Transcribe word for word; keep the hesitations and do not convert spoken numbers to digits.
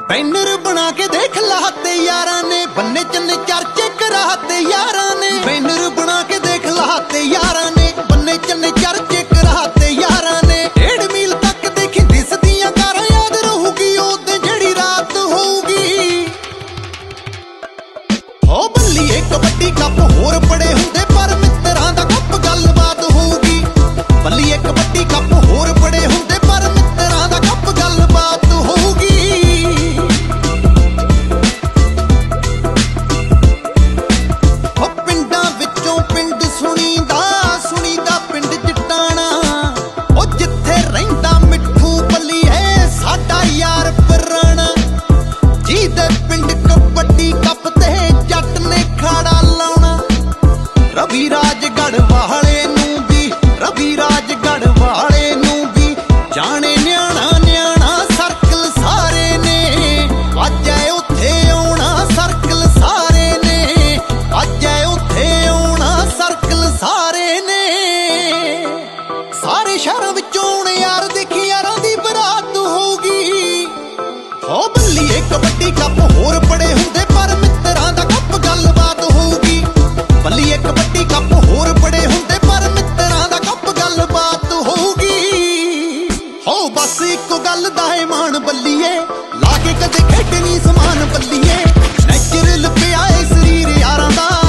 Banner बना के देख लाते यारा ने, बन्ने चन्ने चर्चे कराते यारा ने। बैनर बना के देख लाते यारा ने, बन्ने चन्ने चर्चे कराते यारा ने। डेढ़ मील तक देखी दिसदियां कारां, याद रहूगी ओदे जेड़ी रात होऊगी। हो बल्लीए कबड्डी कप होर बड़े हुंदे, पर मित्तरां दा कप गलबात होऊगी। बल्लीए कबड्डी कप होर बड़े हुंदे, पर मित्तरां दा कप गलबात होऊगी। सुनीदा सुनीदा पिंड जटाना, ओ जिथे रहिंदा मिठू बल्लीए साडा यार पुराना। जिहदे पिंड कबड्डी कप ते जट ने खाड़ा लाउणा। रवि राजगढ़ वाले नूं भी, रवि राजगढ़ वाले नूं भी जाने न्याणा न्याणा सर्कल सारे ने। अज ऐ उत्थे आउणा सर्कल सारे ने, अज ऐ उत्थे आउणा सर्कल सारे ने। सारे शहरां विचों आउण यार, देखी यारां दी बरात होगी। हो बल्लीए कबड्डी कप होर बड़े हुंदे, पर मित्तरां दा कप गलबात होगी। बल्लीए कबड्डी कप होर बड़े हुंदे, पर मित्तरां दा कप गलबात होगी। हो बस इक्को गल दा है मान बल्लीए, ला के कदे खेडनी समान बल्लीए। नैचुरल पिया ए शरीर यारां दा।